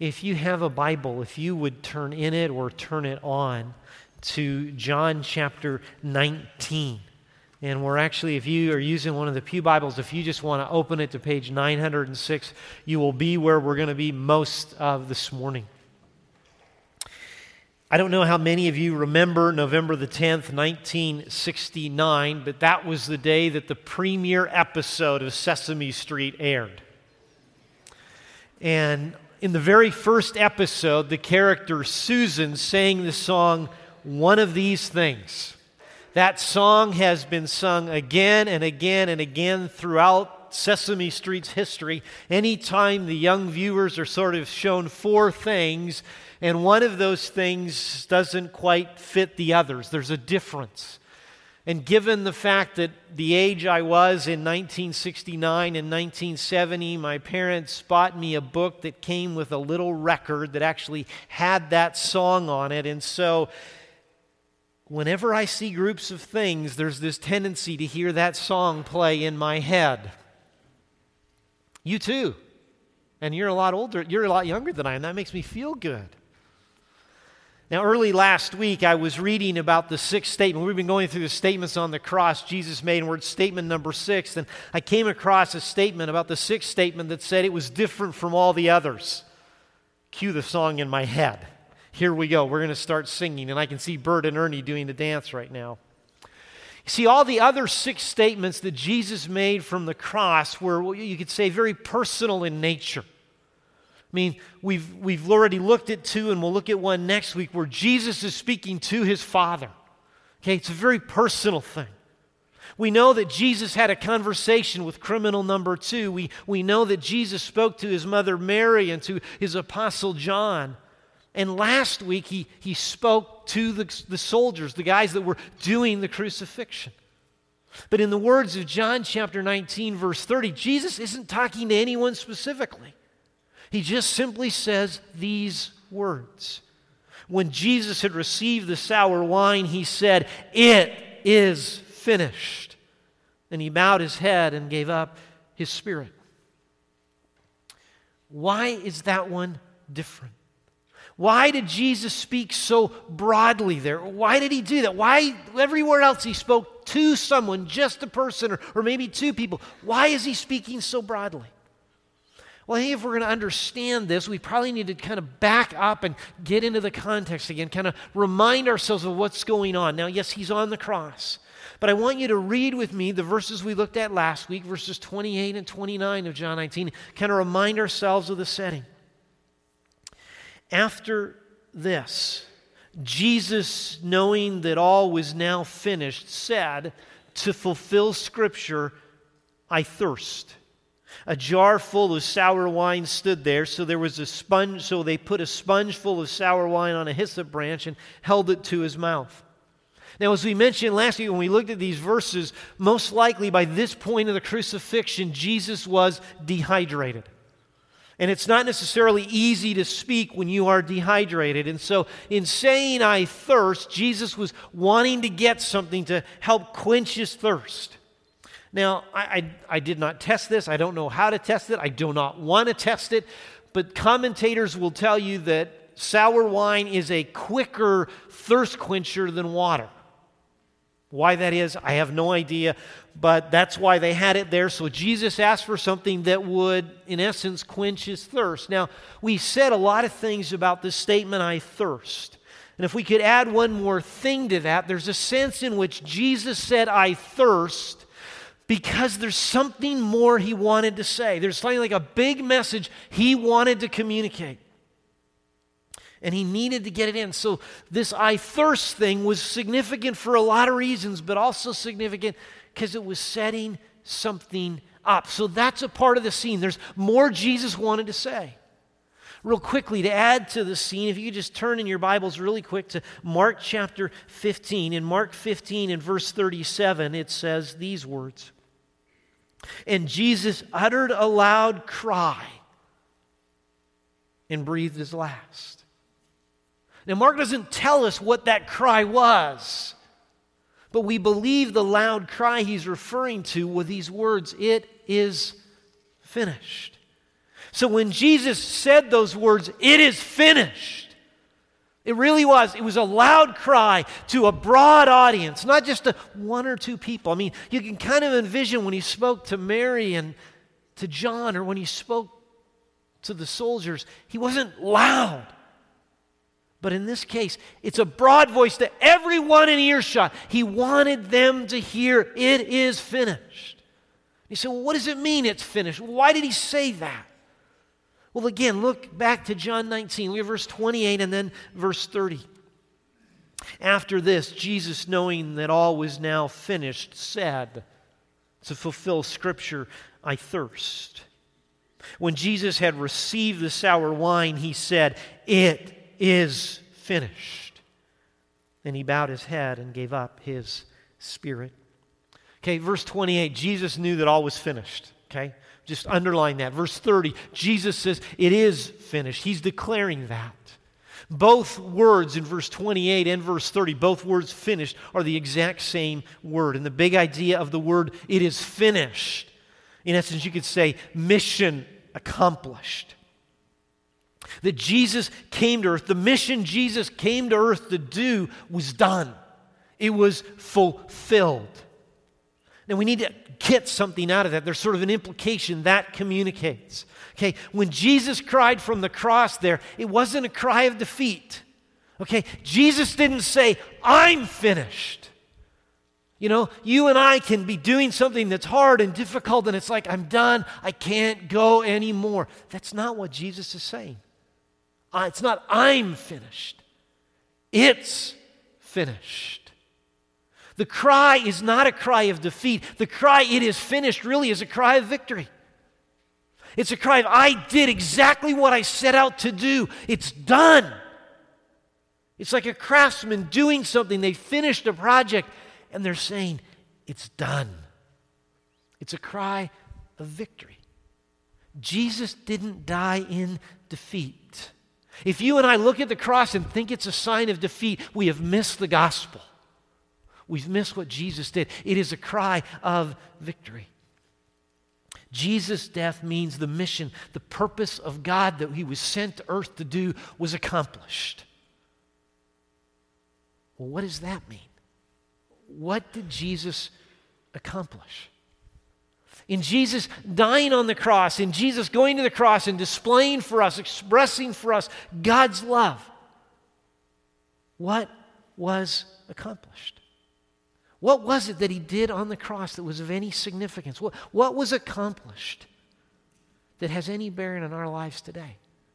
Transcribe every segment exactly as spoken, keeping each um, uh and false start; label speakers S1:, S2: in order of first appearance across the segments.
S1: if you have a Bible, if you would turn in it or turn it on to John chapter nineteen. And we're actually, if you are using one of the Pew Bibles, if you just want to open it to page nine hundred six, you will be where we're going to be most of this morning. I don't know how many of you remember November the tenth, nineteen sixty-nine, but that was the day that the premiere episode of Sesame Street aired. And in the very first episode, the character Susan sang the song, "One of These Things." That song has been sung again and again and again throughout Sesame Street's history. Anytime the young viewers are sort of shown four things, and one of those things doesn't quite fit the others. There's a difference. And given the fact that the age I was in nineteen sixty-nine and nineteen seventy, my parents bought me a book that came with a little record that actually had that song on it. And so whenever I see groups of things, there's this tendency to hear that song play in my head. You too. And you're a lot older, you're a lot younger than I am. That makes me feel good. Now, early last week, I was reading about the sixth statement. We've been going through the statements on the cross Jesus made, and we're at statement number six. And I came across a statement about the sixth statement that said it was different from all the others. Cue the song in my head. Here we go. We're going to start singing, and I can see Bert and Ernie doing the dance right now. You see, all the other six statements that Jesus made from the cross were, what you could say, very personal in nature. I mean, we've, we've already looked at two, and we'll look at one next week where Jesus is speaking to his Father. Okay, it's a very personal thing. We know that Jesus had a conversation with criminal number two. We, we know that Jesus spoke to his mother Mary and to his apostle John. And last week, he, he spoke to the, the soldiers, the guys that were doing the crucifixion. But in the words of John chapter nineteen, verse thirty, Jesus isn't talking to anyone specifically. He just simply says these words. When Jesus had received the sour wine, he said, "It is finished." And he bowed his head and gave up his spirit. Why is that one different? Why did Jesus speak so broadly there? Why did he do that? Why, everywhere else he spoke to someone, just a person, or, or maybe two people. Why is he speaking so broadly? Well, I think if we're going to understand this, we probably need to kind of back up and get into the context again, kind of remind ourselves of what's going on. Now, yes, he's on the cross, but I want you to read with me the verses we looked at last week, verses twenty-eight and twenty-nine of John nineteen, kind of remind ourselves of the setting. After this, Jesus, knowing that all was now finished, said, to fulfill Scripture, "I thirst." A jar full of sour wine stood there, so there was a sponge, so they put a sponge full of sour wine on a hyssop branch and held it to his mouth. Now, as we mentioned last week when we looked at these verses, most likely by this point of the crucifixion, Jesus was dehydrated. And it's not necessarily easy to speak when you are dehydrated. And so in saying "I thirst," Jesus was wanting to get something to help quench his thirst. Now, I, I, I did not test this. I don't know how to test it. I do not want to test it. But commentators will tell you that sour wine is a quicker thirst quencher than water. Why that is, I have no idea, but that's why they had it there. So Jesus asked for something that would, in essence, quench his thirst. Now, we said a lot of things about this statement, "I thirst." And if we could add one more thing to that, there's a sense in which Jesus said, "I thirst," because there's something more he wanted to say. There's something like a big message he wanted to communicate. And he needed to get it in. So this "I thirst" thing was significant for a lot of reasons, but also significant because it was setting something up. So that's a part of the scene. There's more Jesus wanted to say. Real quickly, to add to the scene, if you could just turn in your Bibles really quick to Mark chapter fifteen. In Mark fifteen, in verse thirty-seven, it says these words. "And Jesus uttered a loud cry and breathed his last." Now, Mark doesn't tell us what that cry was, but we believe the loud cry he's referring to with these words, "It is finished." So when Jesus said those words, "It is finished," it really was. It was a loud cry to a broad audience, not just to one or two people. I mean, you can kind of envision when he spoke to Mary and to John, or when he spoke to the soldiers, he wasn't loud. But in this case, it's a broad voice to everyone in earshot. He wanted them to hear, "It is finished." You say, well, what does it mean it's finished? Why did he say that? Well, again, look back to John nineteen. We have verse twenty-eight and then verse thirty. After this, Jesus, knowing that all was now finished, said, to fulfill Scripture, "I thirst." When Jesus had received the sour wine, he said, "It is finished." Then he bowed his head and gave up his spirit. Okay, verse twenty-eight, Jesus knew that all was finished. Okay, just underline that. Verse thirty, Jesus says, "It is finished." He's declaring that. Both words in verse twenty-eight and verse thirty, both words "finished," are the exact same word. And the big idea of the word "it is finished," in essence, you could say mission accomplished. That Jesus came to earth, the mission Jesus came to earth to do was done. It was fulfilled. Now we need to get something out of that. There's sort of an implication that communicates. Okay, when Jesus cried from the cross there, it wasn't a cry of defeat. Okay, Jesus didn't say, "I'm finished." You know, you and I can be doing something that's hard and difficult, and it's like, "I'm done, I can't go anymore." That's not what Jesus is saying. Uh, it's not, "I'm finished." It's finished. The cry is not a cry of defeat. The cry, "It is finished," really is a cry of victory. It's a cry of, "I did exactly what I set out to do. It's done." It's like a craftsman doing something. They finished a project, and they're saying, "It's done." It's a cry of victory. Jesus didn't die in defeat. If you and I look at the cross and think it's a sign of defeat, we have missed the gospel. We've missed what Jesus did. It is a cry of victory. Jesus' death means the mission, the purpose of God that he was sent to earth to do was accomplished. Well, what does that mean? What did Jesus accomplish? In Jesus dying on the cross, in Jesus going to the cross and displaying for us, expressing for us God's love, what was accomplished? What was it that he did on the cross that was of any significance? What, what was accomplished that has any bearing on our lives today?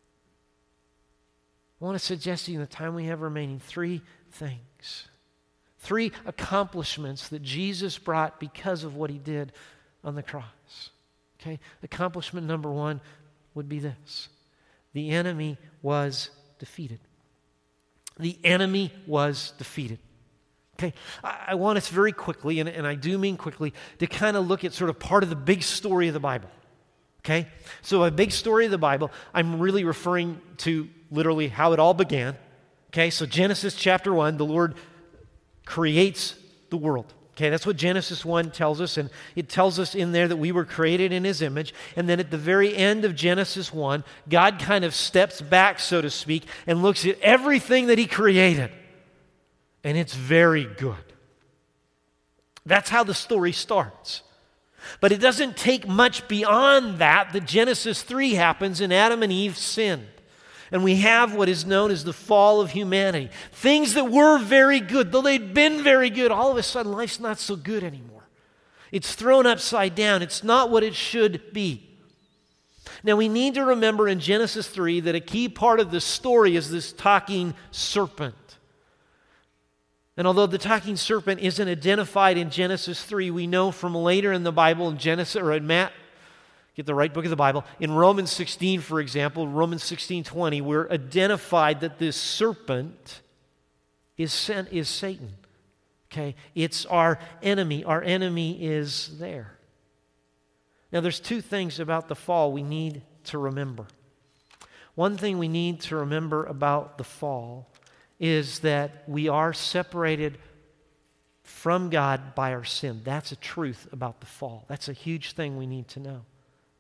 S1: I want to suggest to you in the time we have remaining three things. Three accomplishments that Jesus brought because of what he did on the cross. Okay? Accomplishment number one would be this. The enemy was defeated. The enemy was defeated. Okay, I, I want us very quickly, and, and I do mean quickly, to kind of look at sort of part of the big story of the Bible. Okay? So a big story of the Bible, I'm really referring to literally how it all began. Okay, so Genesis chapter one, the Lord creates the world. Okay, that's what Genesis one tells us, and it tells us in there that we were created in his image, and then at the very end of Genesis one, God kind of steps back, so to speak, and looks at everything that he created. And it's very good. That's how the story starts. But it doesn't take much beyond that that Genesis three happens and Adam and Eve sinned. And we have what is known as the fall of humanity. Things that were very good, though they'd been very good, all of a sudden life's not so good anymore. It's thrown upside down. It's not what it should be. Now we need to remember in Genesis three that a key part of the story is this talking serpent. And although the talking serpent isn't identified in Genesis three, we know from later in the Bible, in Genesis, or in Matt, get the right book of the Bible, in Romans sixteen, for example, Romans sixteen twenty, we're identified that this serpent is, sent, is Satan. Okay? It's our enemy. Our enemy is there. Now there's two things about the fall we need to remember. One thing we need to remember about the fall is that we are separated from God by our sin. That's a truth about the fall. That's a huge thing we need to know.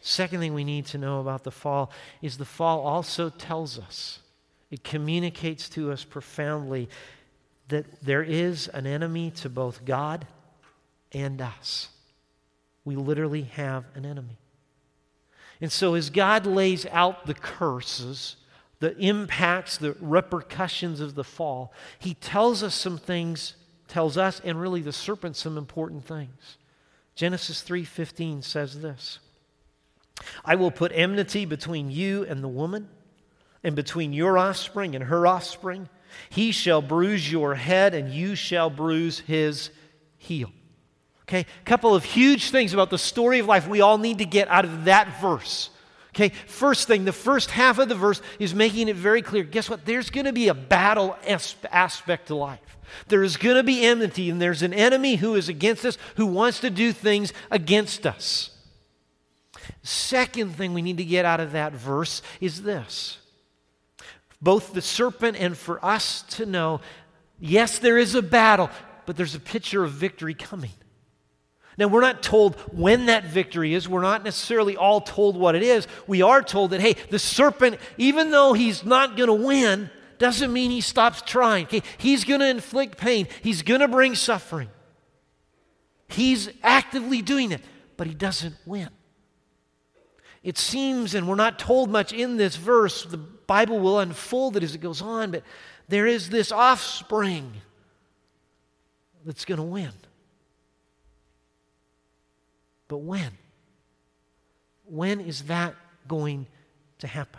S1: Second thing we need to know about the fall is the fall also tells us, it communicates to us profoundly that there is an enemy to both God and us. We literally have an enemy. And so as God lays out the curses, the impacts, the repercussions of the fall, He tells us some things, tells us and really the serpent some important things. Genesis three fifteen says this, I will put enmity between you and the woman, and between your offspring and her offspring. He shall bruise your head, and you shall bruise his heel. Okay, a couple of huge things about the story of life we all need to get out of that verse. Okay, first thing, the first half of the verse is making it very clear. Guess what? There's going to be a battle as- aspect to life. There is going to be enmity, and there's an enemy who is against us, who wants to do things against us. Second thing we need to get out of that verse is this. Both the serpent and for us to know, yes, there is a battle, but there's a picture of victory coming. Now, we're not told when that victory is. We're not necessarily all told what it is. We are told that, hey, the serpent, even though he's not going to win, doesn't mean he stops trying. Okay? He's going to inflict pain. He's going to bring suffering. He's actively doing it, but he doesn't win. It seems, and we're not told much in this verse, the Bible will unfold it as it goes on, but there is this offspring that's going to win. But when? When is that going to happen?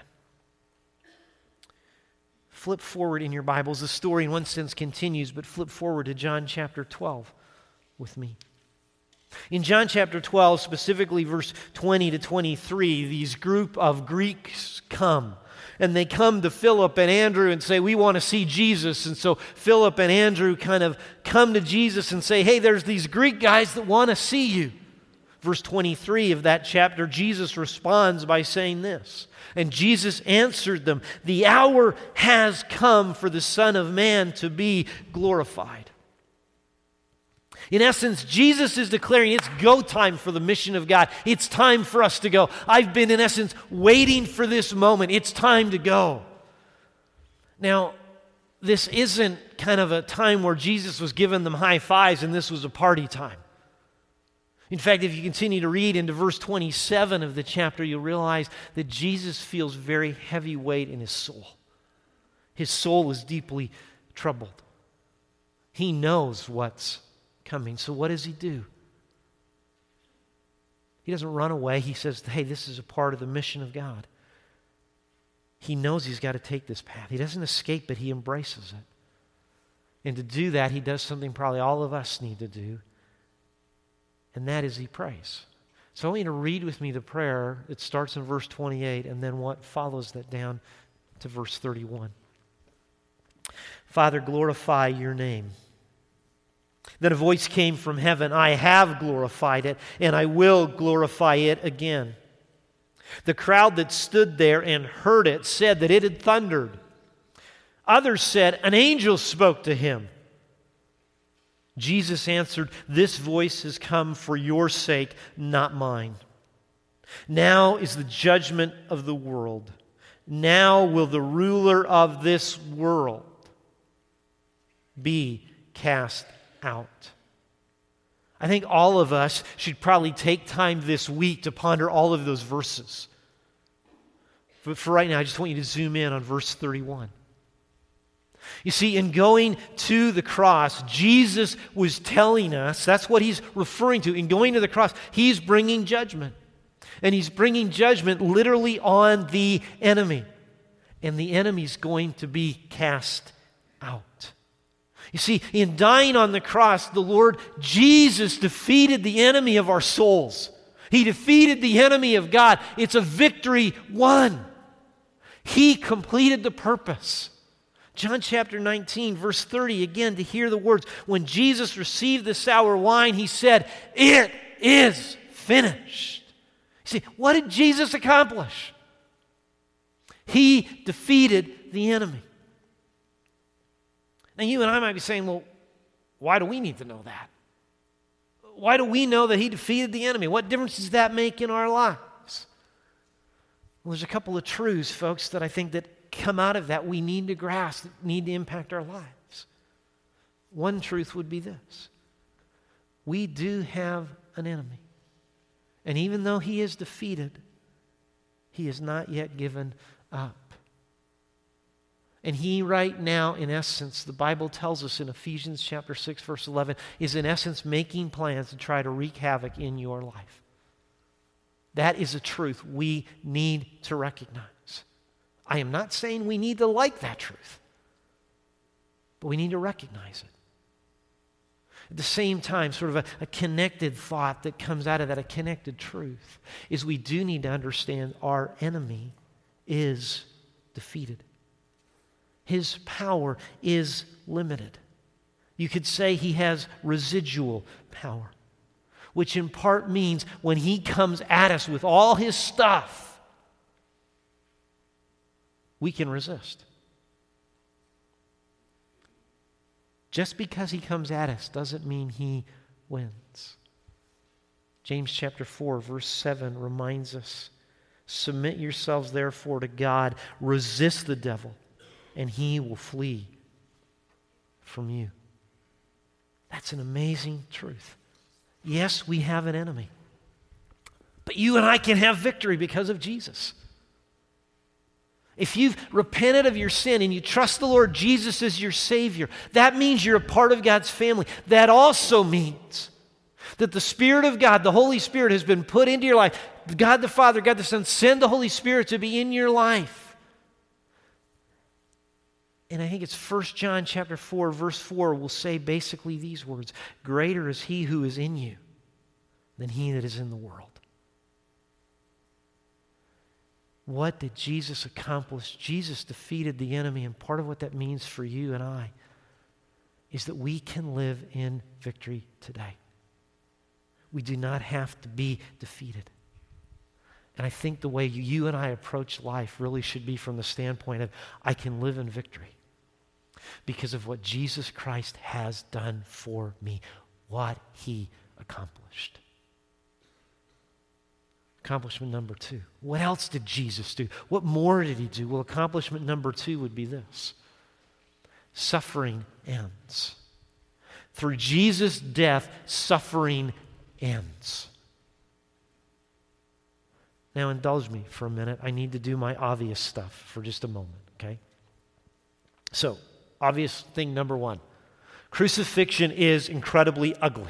S1: Flip forward in your Bibles. The story in one sense continues, but flip forward to John chapter twelve with me. In John chapter twelve, specifically verse twenty to twenty-three, these group of Greeks come. And they come to Philip and Andrew and say, we want to see Jesus. And so Philip and Andrew kind of come to Jesus and say, hey, there's these Greek guys that want to see you. Verse twenty-three of that chapter, Jesus responds by saying this. And Jesus answered them, the hour has come for the Son of Man to be glorified. In essence, Jesus is declaring it's go time for the mission of God. It's time for us to go. I've been, in essence, waiting for this moment. It's time to go. Now, this isn't kind of a time where Jesus was giving them high fives and this was a party time. In fact, if you continue to read into verse twenty-seven of the chapter, you'll realize that Jesus feels very heavy weight in his soul. His soul is deeply troubled. He knows what's coming. So what does he do? He doesn't run away. He says, hey, this is a part of the mission of God. He knows he's got to take this path. He doesn't escape it. He embraces it. And to do that, he does something probably all of us need to do. And that is he prays. So I want you to read with me the prayer. It starts in verse twenty-eight and then what follows that down to verse thirty-one. Father, glorify your name. Then a voice came from heaven, I have glorified it, and I will glorify it again. The crowd that stood there and heard it said that it had thundered. Others said, an angel spoke to him. Jesus answered, this voice has come for your sake, not mine. Now is the judgment of the world. Now will the ruler of this world be cast out. I think all of us should probably take time this week to ponder all of those verses. But for right now, I just want you to zoom in on verse thirty-one. You see, in going to the cross, Jesus was telling us, that's what he's referring to. In going to the cross, he's bringing judgment. And he's bringing judgment literally on the enemy. And the enemy's going to be cast out. You see, in dying on the cross, the Lord Jesus defeated the enemy of our souls. He defeated the enemy of God. It's a victory won. He completed the purpose. John chapter nineteen, verse thirty, again, to hear the words. When Jesus received the sour wine, he said, it is finished. You see, what did Jesus accomplish? He defeated the enemy. Now, you and I might be saying, well, why do we need to know that? Why do we know that he defeated the enemy? What difference does that make in our lives? Well, there's a couple of truths, folks, that I think that come out of that we need to grasp, that need to impact our lives. One truth would be this. We do have an enemy. And even though he is defeated, he is not yet given up. And he right now, in essence, the Bible tells us in Ephesians chapter six, verse eleven, is in essence making plans to try to wreak havoc in your life. That is a truth we need to recognize. I am not saying we need to like that truth, but we need to recognize it. At the same time, sort of a, a connected thought that comes out of that, a connected truth, is we do need to understand our enemy is defeated. His power is limited. You could say he has residual power, which in part means when he comes at us with all his stuff, we can resist. Just because he comes at us doesn't mean he wins. James chapter four, verse seven reminds us, submit yourselves therefore to God, resist the devil, and he will flee from you. That's an amazing truth. Yes, we have an enemy, but you and I can have victory because of Jesus. If you've repented of your sin and you trust the Lord Jesus as your Savior, that means you're a part of God's family. That also means that the Spirit of God, the Holy Spirit, has been put into your life. God the Father, God the Son, send the Holy Spirit to be in your life. And I think it's First John chapter four, verse four will say basically these words, greater is he who is in you than he that is in the world. What did Jesus accomplish? Jesus defeated the enemy, and part of what that means for you and I is that we can live in victory today. We do not have to be defeated. And I think the way you and I approach life really should be from the standpoint of, I can live in victory because of what Jesus Christ has done for me, what he accomplished. Accomplishment number two. What else did Jesus do? What more did he do? Well, accomplishment number two would be this. Suffering ends. Through Jesus' death, suffering ends. Now indulge me for a minute. I need to do my obvious stuff for just a moment, okay? So, obvious thing number one. Crucifixion is incredibly ugly.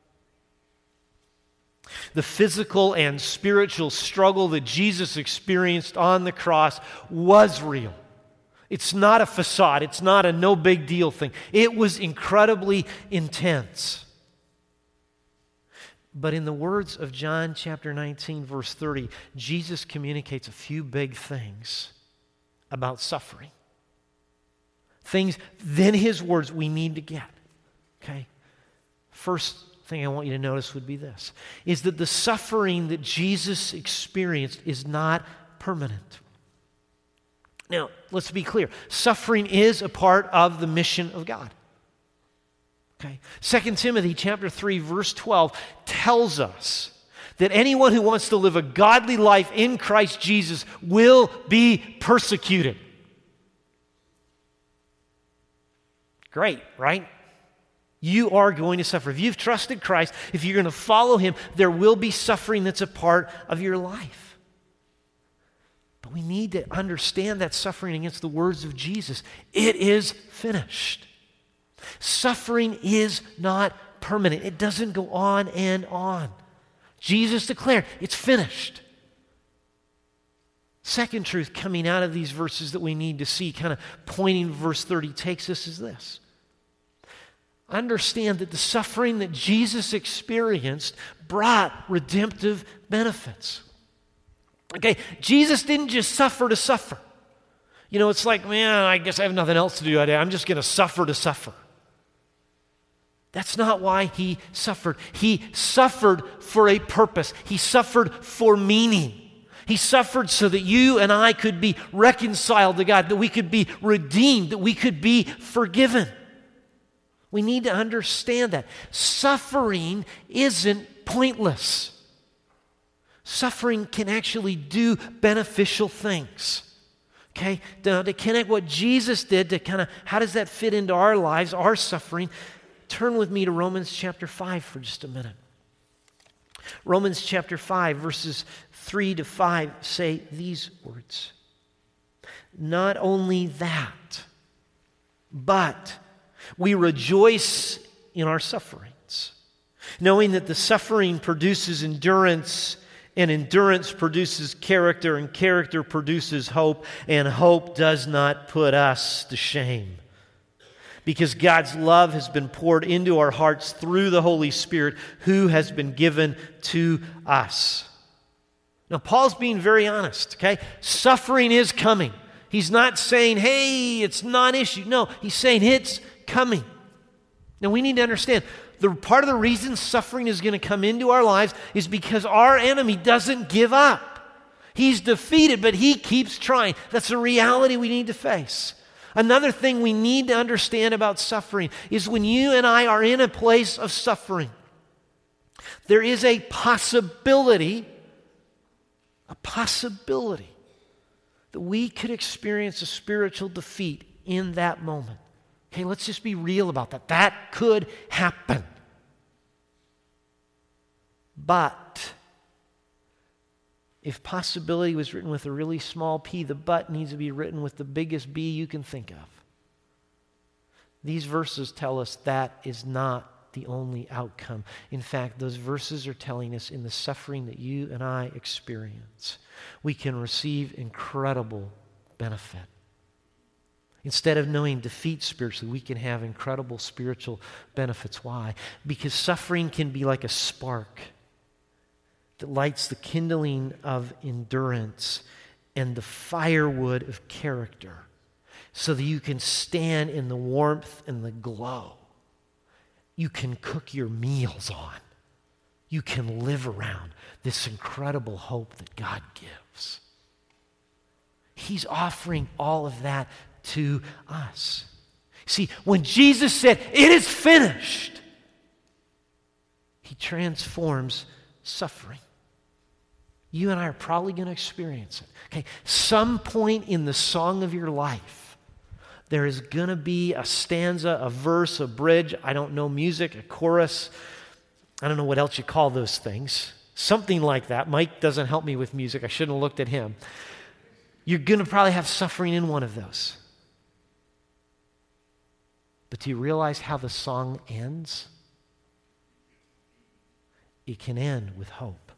S1: The physical and spiritual struggle that Jesus experienced on the cross was real. It's not a facade. It's not a no big deal thing. It was incredibly intense. But in the words of John chapter nineteen, verse thirty, Jesus communicates a few big things about suffering. Things, then his words, we need to get. Okay? First thing I want you to notice would be this, is that the suffering that Jesus experienced is not permanent. Now, let's be clear. Suffering is a part of the mission of God. Okay? Second Timothy chapter three, verse twelve tells us that anyone who wants to live a godly life in Christ Jesus will be persecuted. Great, right? You are going to suffer. If you've trusted Christ, if you're going to follow him, there will be suffering that's a part of your life. But we need to understand that suffering against the words of Jesus. It is finished. Suffering is not permanent. It doesn't go on and on. Jesus declared, it's finished. Second truth coming out of these verses that we need to see, kind of pointing verse thirty takes us, is this. Understand that the suffering that Jesus experienced brought redemptive benefits. Okay, Jesus didn't just suffer to suffer. You know, it's like, man, I guess I have nothing else to do today. I'm just going to suffer to suffer. That's not why he suffered. He suffered for a purpose. He suffered for meaning. He suffered so that you and I could be reconciled to God, that we could be redeemed, that we could be forgiven. We need to understand that. Suffering isn't pointless. Suffering can actually do beneficial things. Okay? To, to connect what Jesus did to kind of, how does that fit into our lives, our suffering? Turn with me to Romans chapter five for just a minute. Romans chapter five, verses three to five say these words. Not only that, but we rejoice in our sufferings, knowing that the suffering produces endurance, and endurance produces character, and character produces hope, and hope does not put us to shame. Because God's love has been poured into our hearts through the Holy Spirit who has been given to us. Now, Paul's being very honest, okay? Suffering is coming. He's not saying, hey, it's non-issue. No, he's saying it's coming. Now, we need to understand, the part of the reason suffering is going to come into our lives is because our enemy doesn't give up. He's defeated, but he keeps trying. That's a reality we need to face. Another thing we need to understand about suffering is when you and I are in a place of suffering, there is a possibility, a possibility that we could experience a spiritual defeat in that moment. Okay, let's just be real about that. That could happen. But if possibility was written with a really small p, the but needs to be written with the biggest B you can think of. These verses tell us that is not the only outcome. In fact, those verses are telling us in the suffering that you and I experience, we can receive incredible benefit. Instead of knowing defeat spiritually, we can have incredible spiritual benefits. Why? Because suffering can be like a spark that lights the kindling of endurance and the firewood of character so that you can stand in the warmth and the glow. You can cook your meals on. You can live around this incredible hope that God gives. He's offering all of that to us. See, when Jesus said, "It is finished," He transforms suffering. You and I are probably going to experience it. Okay, some point in the song of your life, there is going to be a stanza, a verse, a bridge, I don't know, music, a chorus. I don't know what else you call those things. Something like that. Mike doesn't help me with music. I shouldn't have looked at him. You're going to probably have suffering in one of those. But do you realize how the song ends? It can end with hope.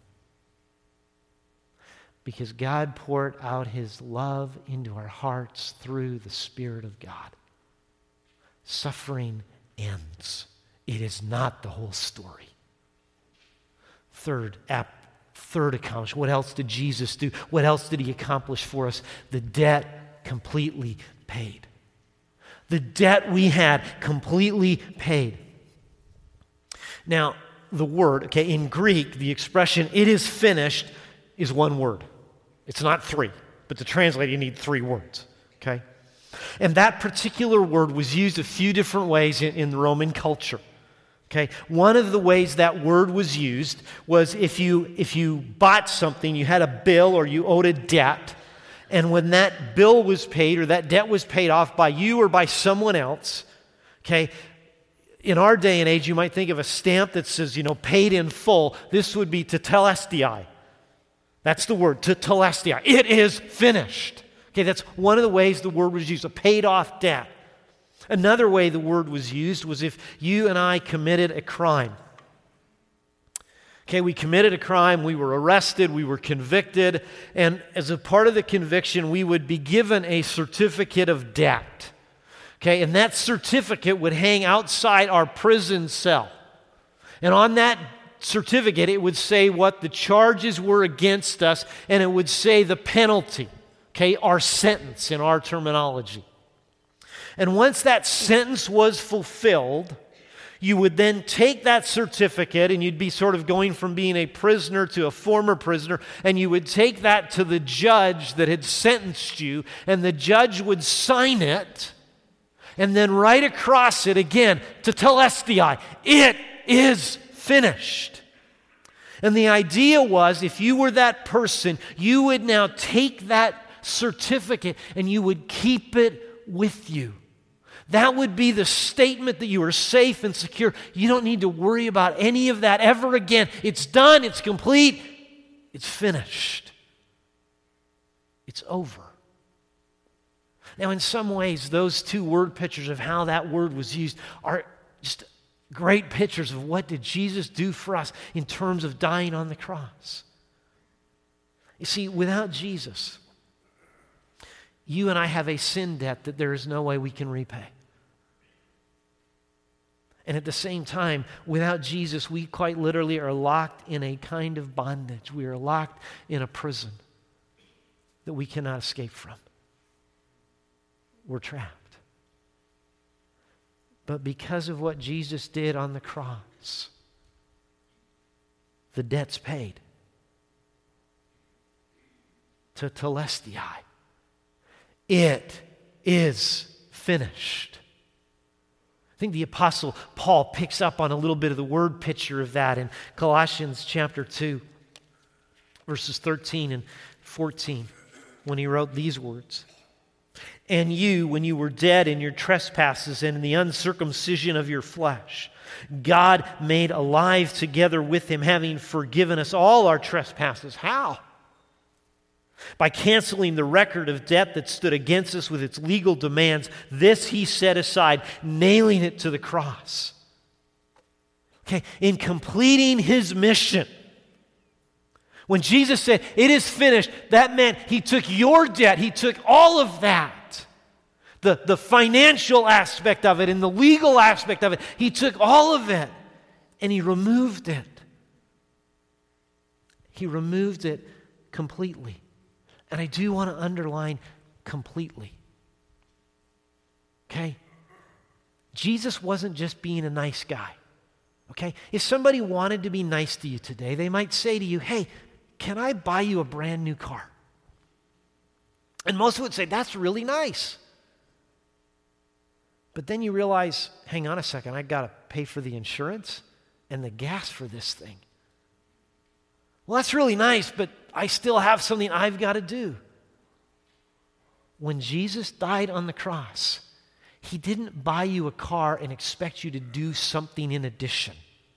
S1: Because God poured out His love into our hearts through the Spirit of God. Suffering ends. It is not the whole story. Third, ap- third accomplishment. What else did Jesus do? What else did He accomplish for us? The debt completely paid. The debt we had completely paid. Now, the word, okay, in Greek, the expression, "it is finished," is one word. It's not three, but to translate, you need three words, okay? And that particular word was used a few different ways in, in the Roman culture, okay? One of the ways that word was used was if you, if you bought something, you had a bill or you owed a debt, and when that bill was paid or that debt was paid off by you or by someone else, okay, in our day and age, you might think of a stamp that says, you know, paid in full. This would be tetelestai. That's the word, tetelestai. It is finished. Okay, that's one of the ways the word was used, a paid off debt. Another way the word was used was if you and I committed a crime. Okay, we committed a crime, we were arrested, we were convicted, and as a part of the conviction, we would be given a certificate of debt. Okay, and that certificate would hang outside our prison cell. And on that certificate, it would say what the charges were against us, and it would say the penalty, okay, our sentence in our terminology. And once that sentence was fulfilled, you would then take that certificate, and you'd be sort of going from being a prisoner to a former prisoner, and you would take that to the judge that had sentenced you, and the judge would sign it, and then right across it again, tetelestai, it is finished. And the idea was, if you were that person, you would now take that certificate and you would keep it with you. That would be the statement that you are safe and secure. You don't need to worry about any of that ever again. It's done, it's complete, it's finished. It's over. Now, in some ways, those two word pictures of how that word was used are just great pictures of what did Jesus do for us in terms of dying on the cross. You see, without Jesus, you and I have a sin debt that there is no way we can repay. And at the same time, without Jesus, we quite literally are locked in a kind of bondage. We are locked in a prison that we cannot escape from. We're trapped. But because of what Jesus did on the cross, the debt's paid. To telestai. It is finished. I think the Apostle Paul picks up on a little bit of the word picture of that in Colossians chapter two, verses thirteen and fourteen, when he wrote these words. And you, when you were dead in your trespasses and in the uncircumcision of your flesh, God made alive together with him, having forgiven us all our trespasses. How? By canceling the record of debt that stood against us with its legal demands. This he set aside, nailing it to the cross. Okay, in completing his mission, when Jesus said, it is finished, that meant he took your debt, he took all of that. The, the financial aspect of it and the legal aspect of it. He took all of it and he removed it. He removed it completely. And I do want to underline completely. Okay? Jesus wasn't just being a nice guy. Okay? If somebody wanted to be nice to you today, they might say to you, hey, can I buy you a brand new car? And most would say, that's really nice. But then you realize, hang on a second, I've got to pay for the insurance and the gas for this thing. Well, that's really nice, but I still have something I've got to do. When Jesus died on the cross, he didn't buy you a car and expect you to do something in addition.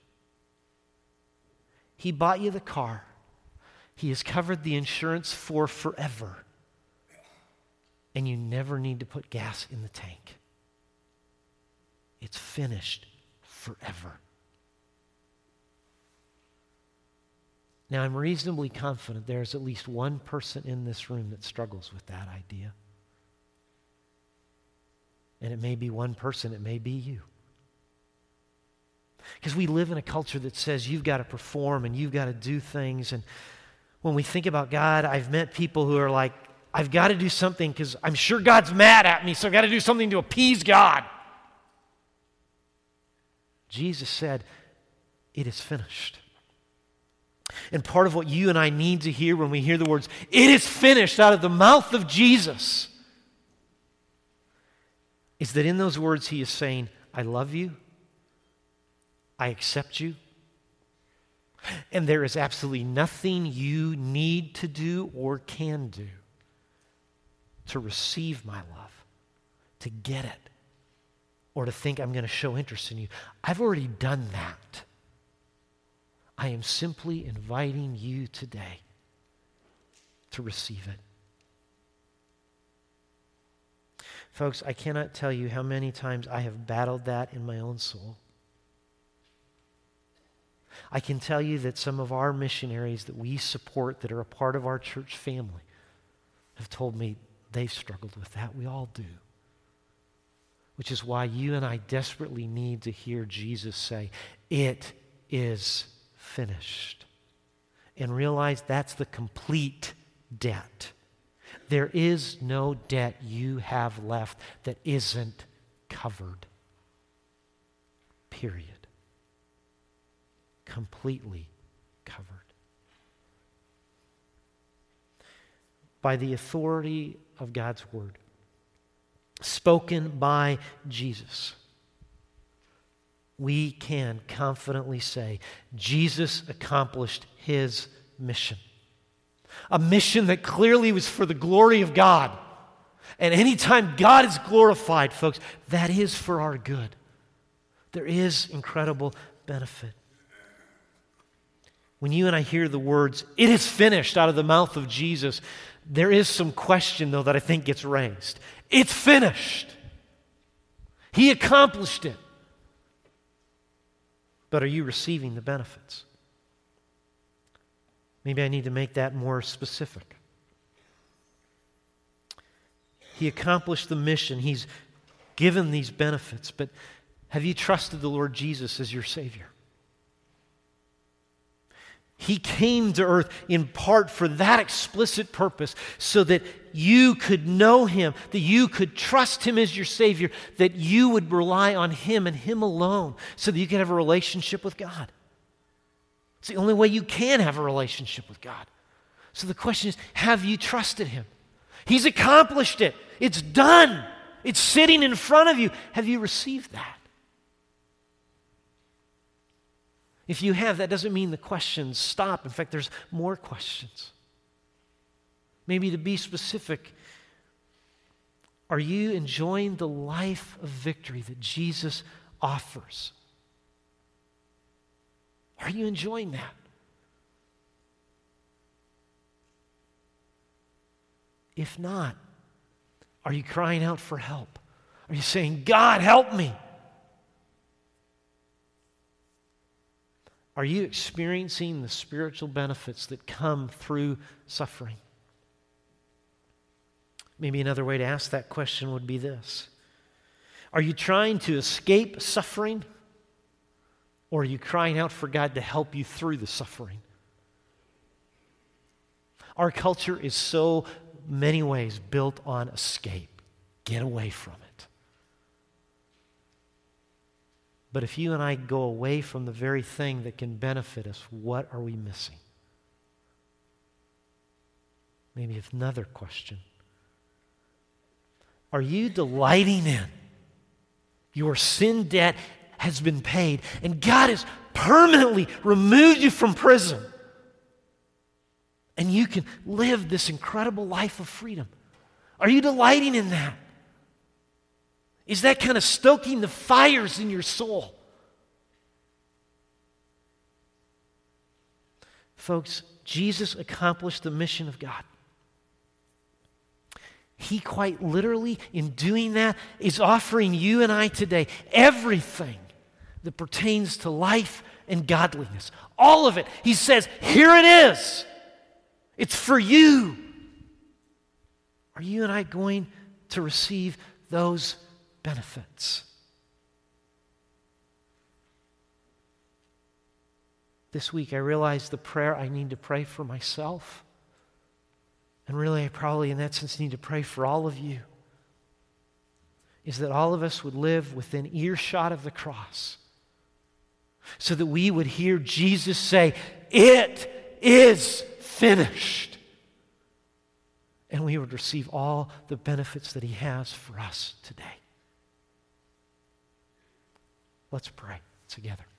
S1: He bought you the car. He has covered the insurance for forever. And you never need to put gas in the tank. It's finished forever. Now, I'm reasonably confident there's at least one person in this room that struggles with that idea. And it may be one person, it may be you. Because we live in a culture that says you've got to perform and you've got to do things. And when we think about God, I've met people who are like, I've got to do something because I'm sure God's mad at me, so I've got to do something to appease God. Jesus said, it is finished. And part of what you and I need to hear when we hear the words, it is finished, out of the mouth of Jesus, is that in those words he is saying, I love you, I accept you, and there is absolutely nothing you need to do or can do to receive my love, to get it, or to think I'm going to show interest in you. I've already done that. I am simply inviting you today to receive it. Folks, I cannot tell you how many times I have battled that in my own soul. I can tell you that some of our missionaries that we support that are a part of our church family have told me they've struggled with that. We all do. Which is why you and I desperately need to hear Jesus say, it is finished. And realize that's the complete debt. There is no debt you have left that isn't covered. Period. Completely covered. By the authority of God's word, spoken by Jesus, we can confidently say Jesus accomplished his mission. A mission that clearly was for the glory of God. And anytime God is glorified, folks, that is for our good. There is incredible benefit. When you and I hear the words, "It is finished," out of the mouth of Jesus, there is some question, though, that I think gets raised. It's finished. He accomplished it. But are you receiving the benefits? Maybe I need to make that more specific. He accomplished the mission. He's given these benefits, but have you trusted the Lord Jesus as your Savior? He came to earth in part for that explicit purpose, so that you could know Him, that you could trust Him as your Savior, that you would rely on Him and Him alone, so that you could have a relationship with God. It's the only way you can have a relationship with God. So the question is, have you trusted Him? He's accomplished it. It's done. It's sitting in front of you. Have you received that? If you have, that doesn't mean the questions stop. In fact, there's more questions. Maybe to be specific, are you enjoying the life of victory that Jesus offers? Are you enjoying that? If not, are you crying out for help? Are you saying, "God, help me"? Are you experiencing the spiritual benefits that come through suffering? Maybe another way to ask that question would be this: are you trying to escape suffering, or are you crying out for God to help you through the suffering? Our culture is so many ways built on escape. Get away from it. But if you and I go away from the very thing that can benefit us, what are we missing? Maybe another question. Are you delighting in your sin debt has been paid and God has permanently removed you from prison, and you can live this incredible life of freedom? Are you delighting in that? Is that kind of stoking the fires in your soul? Folks, Jesus accomplished the mission of God. He quite literally, in doing that, is offering you and I today everything that pertains to life and godliness. All of it. He says, here it is. It's for you. Are you and I going to receive those benefits? This week I realized the prayer I need to pray for myself, and really I probably in that sense need to pray for all of you, is that all of us would live within earshot of the cross, so that we would hear Jesus say, "It is finished." And we would receive all the benefits that He has for us today. Let's pray together.